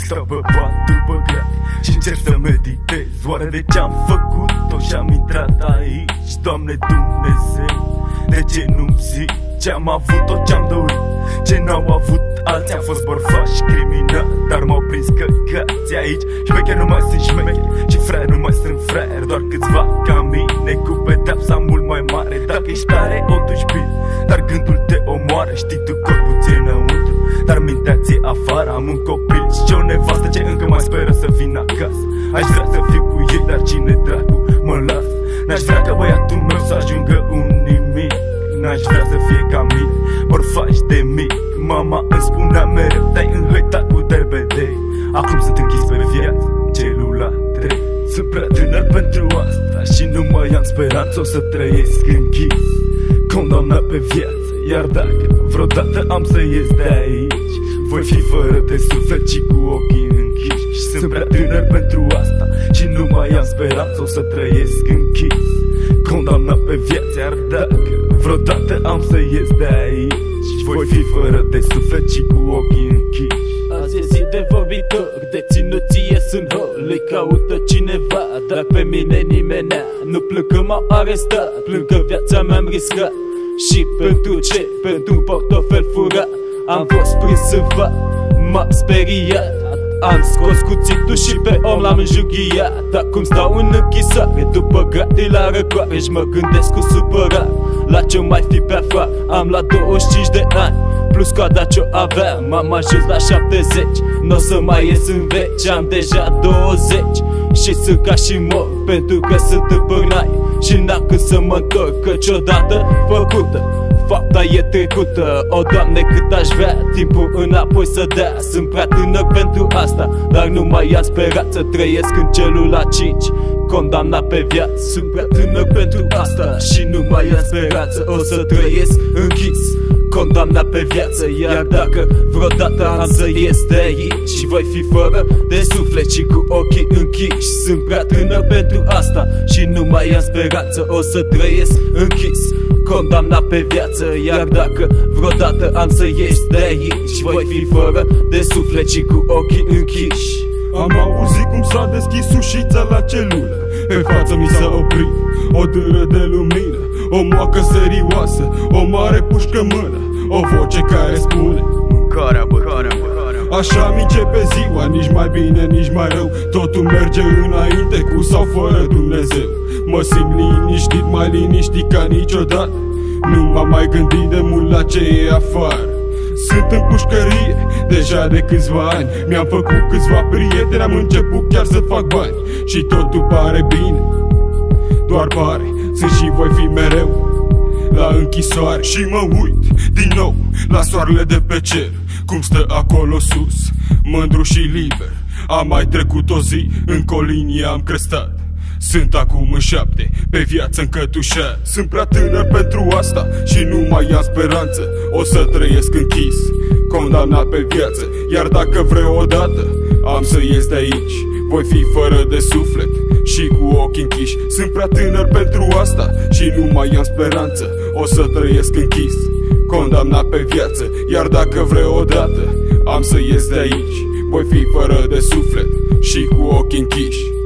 Stau pe patul băgat și încerc să meditez. Oare de ce-am făcut-o și-am intrat aici? Doamne Dumnezeu, de ce nu-mi zici? Ce-am avut tot ce-am dorit, ce n-au avut alții. Am fost bărfași criminali, dar m-au prins căcați aici. Șmecheri nu mai sunt șmecheri și fraieri nu mai sunt fraieri. Doar câțiva ca mine cu pedepsa mult mai mare. Dacă ești tare o duci bine, dar gândul te omoară. Știi tu corpul ți-e înăuntru, dar mintea ți-e afară. Am un copil și o nevastă ce încă mai speră să vin acasă. Aș vrea să fiu cu ei, dar cine dracu mă las? N-aș vrea ca băiatul meu să ajungă un nimic. N-aș vrea să fie ca mine, bărfași de mic. Mama îmi spunea mereu, te-ai înhăitat cu derbedei. Acum sunt închis pe viață, celula 3. Sunt prea tânăr pentru asta și nu mai am speranță. O să trăiesc închis, condamnat pe viață. Iar dacă vreodată am să ies de aici, voi fi fără de suflet și cu ochii închiși. Sunt prea tânăr pentru asta și nu mai am speranță. O să trăiesc închis, condamnat pe viață. Iar dacă vreodată am să ies de aici, voi fi fără de suflet și cu ochii închiși. Azi e zi de vorbitor, deținuții ies în hol. Îi caută cineva, dar pe mine nimenea. Nu plâng că m-au arestat, plâng că viața mi-am riscat. Și pentru ce? Pentru un portofel furat. Am fost prins în fapt, m-a speriat. Am scos cuțitul și pe om l-am înjunghiat. Acum stau în închisoare, după gratii la răcoare. Și mă gândesc cu supărat la ce mai fi pe afară. Am la 25 de ani, plus coada ce-o aveam. M-am ajuns la 70, n-o să mai ies în veci. Am deja 20 și sunt ca și mor, pentru că sunt în pârnaie și n-am când să mă întorc. Căci odată făcută, fapta e trecută. O, Doamne, cât aș vrea timpul înapoi să dea. Sunt prea tânăr pentru asta, dar nu mai am speranță. Trăiesc în celula 5, condamnat pe viață. Sunt prea tânăr pentru asta și nu mai am speranță. O să trăiesc închis, condamnat pe viață. Iar dacă vreodată am să ies de aici, voi fi fără de suflet și cu ochii închiși. Sunt prea tânăr pentru asta și nu mai am speranță. O să trăiesc închis, condamnat pe viață. Iar dacă vreodată am să ies de aici, voi fi fără de suflet și cu ochii închiși. Am auzit cum s-a deschis ușița la celulă. Pe față mi s-a oprit o dâră de lumină, o moacă serioasă, o mare pușcă mână, o voce care spune: mâncarea, mâncarea. Așa mi începe ziua, nici mai bine, nici mai rău. Totul merge înainte, cu sau fără Dumnezeu. Mă simt liniștit, mai liniștit ca niciodată. Nu m-am mai gândit de mult la ce e afară. Sunt în pușcărie deja de câțiva ani. Mi-am făcut câțiva prieteni, am început chiar să fac bani. Și totul pare bine, doar pare. Sunt și voi fi mereu la închisoare. Și mă uit din nou la soarele de pe cer, cum stă acolo sus, mândru și liber. Am mai trecut o zi, încă o linie am crestat. Sunt acum în 7, pe viață încătușat. Sunt prea tânăr pentru asta și nu mai am speranță. O să trăiesc închis, condamnat pe viață. Iar dacă vreodată am să ies de aici, voi fi fără de suflet și cu ochii închiși. Sunt prea tânăr pentru asta și nu mai am speranță. O să trăiesc închis, condamnat pe viață. Iar dacă vreodată am să ies de aici, voi fi fără de suflet și cu ochii închiși.